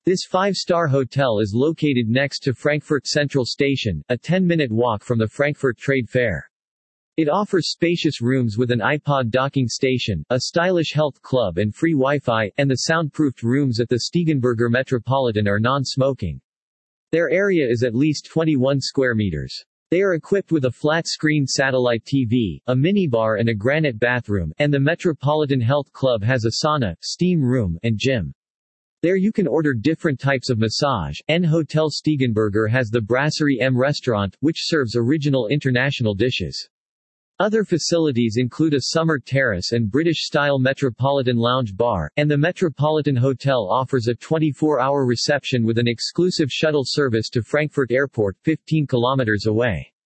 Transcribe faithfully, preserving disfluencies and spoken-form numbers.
This five-star hotel is located next to Frankfurt Central Station, a ten-minute walk from the Frankfurt Trade Fair. It offers spacious rooms with an iPod docking station, a stylish health club and free Wi-Fi, and the soundproofed rooms at the Stiegenberger Metropolitan are non-smoking. Their area is at least twenty-one square meters. They are equipped with a flat-screen satellite T V, a minibar and a granite bathroom, and the Metropolitan Health Club has a sauna, steam room, and gym. There you can order different types of massage. N Hotel Stiegenberger has the Brasserie M restaurant, which serves original international dishes. Other facilities include a summer terrace and British-style Metropolitan Lounge Bar, and the Metropolitan Hotel offers a twenty-four hour reception with an exclusive shuttle service to Frankfurt Airport, fifteen kilometers away.